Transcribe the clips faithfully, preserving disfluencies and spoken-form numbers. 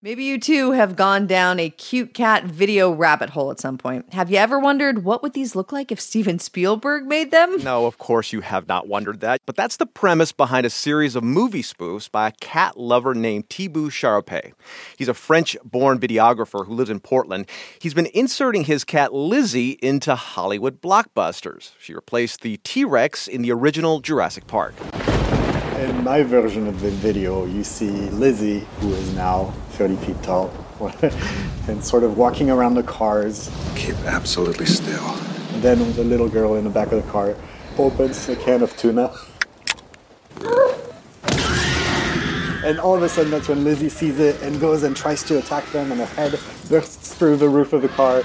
Maybe you too have gone down a cute cat video rabbit hole at some point. Have you ever wondered what would these look like if Steven Spielberg made them? No, of course you have not wondered that. But that's the premise behind a series of movie spoofs by a cat lover named Thibaut Charopet. He's a French-born videographer who lives in Portland. He's been inserting his cat Lizzie into Hollywood blockbusters. She replaced the T-Rex in the original Jurassic Park. In my version of the video, you see Lizzie, who is now thirty feet tall, and sort of walking around the cars. Keep absolutely still. And then the little girl in the back of the car opens a can of tuna. And all of a sudden, that's when Lizzie sees it and goes and tries to attack them, and her head bursts through the roof of the car.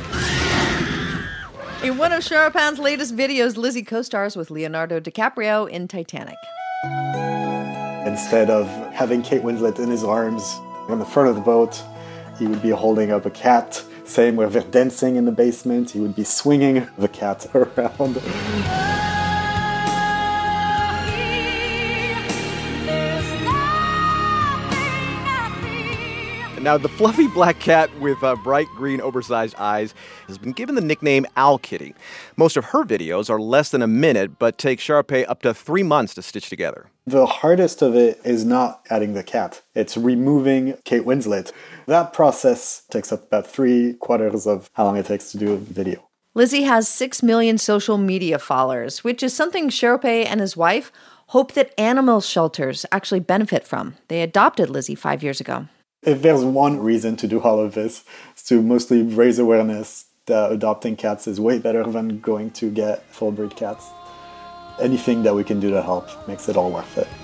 In one of Charopin's latest videos, Lizzie co-stars with Leonardo DiCaprio in Titanic. Instead of having Kate Winslet in his arms on the front of the boat, he would be holding up a cat. Same with they're dancing in the basement, he would be swinging the cat around. Now, the fluffy black cat with uh, bright green oversized eyes has been given the nickname Owl Kitty. Most of her videos are less than a minute, but take Charopet up to three months to stitch together. The hardest of it is not adding the cat. It's removing Kate Winslet. That process takes up about three quarters of how long it takes to do a video. Lizzie has six million social media followers, which is something Charopet and his wife hope that animal shelters actually benefit from. They adopted Lizzie five years ago. If there's one reason to do all of this, it's to mostly raise awareness that adopting cats is way better than going to get full breed cats. Anything that we can do to help makes it all worth it.